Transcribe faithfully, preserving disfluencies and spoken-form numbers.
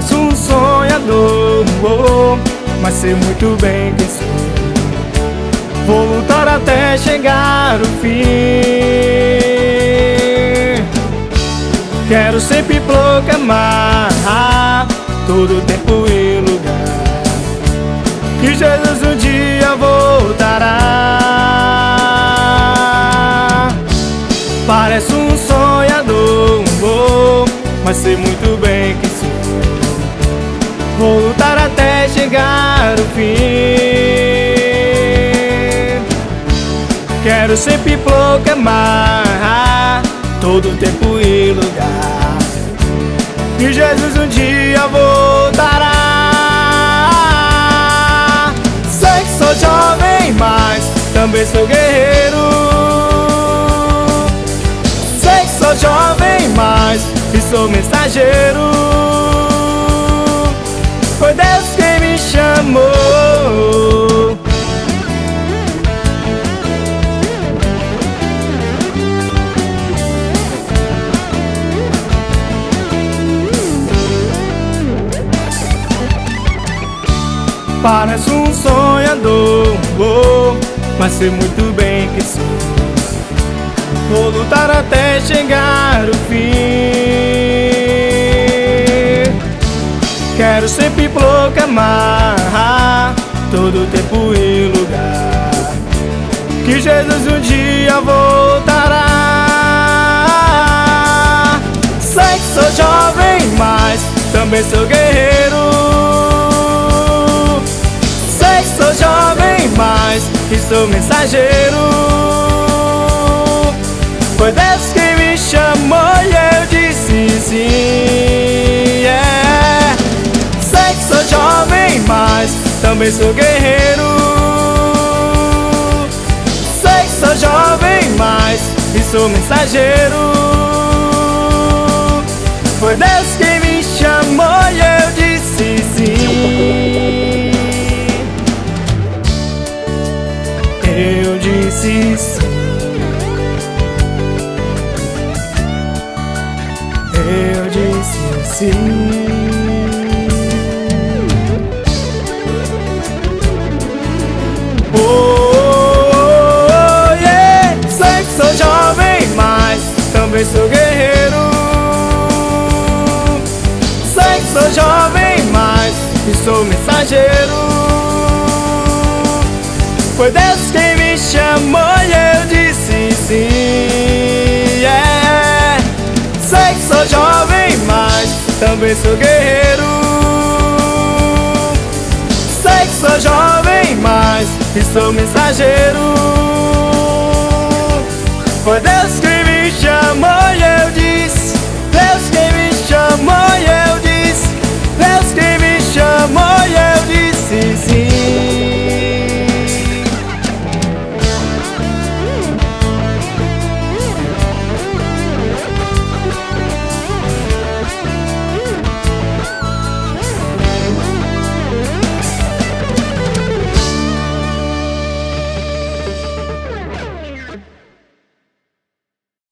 Pareço um sonhador, oh, mas sei muito bem quem sou. Vou lutar até chegar o fim. Quero sempre proclamar todo tempo e lugar que Jesus um dia voltará. Pareço um sonhador, oh, mas sei muito bem quem sou. Vou lutar até chegar o fim. Quero sempre proclamar todo tempo e lugar que Jesus um dia voltará. Sei que sou jovem, mas também sou guerreiro. Sei que sou jovem, mas que sou mensageiro. Foi Deus quem me chamou. Pareço um sonhador, oh, mas sei muito bem quem sou. Vou lutar até chegar o fim. Quero sempre proclamar todo tempo e lugar que Jesus um dia voltará. Sei que sou jovem, mas também sou guerreiro. Sei que sou jovem, mas que sou mensageiro. Foi Deus quem me chamou e eu disse sim, yeah. Sei que sou jovem, mas também sou guerreiro. Sei que sou jovem, mas que sou mensageiro. Foi Deus quem me chamou e eu disse sim. Eu disse sim. Eu disse sim. Oh, oh, oh, yeah. Sei que sou jovem, mas também sou guerreiro. Sei que sou jovem, mas que sou mensageiro. Foi Deus quem me chamou e eu disse sim, yeah. Sei que sou jovem, mas também sou guerreiro. Sei que sou jovem, mas que sou mensageiro. Foi Deus quem me chamou e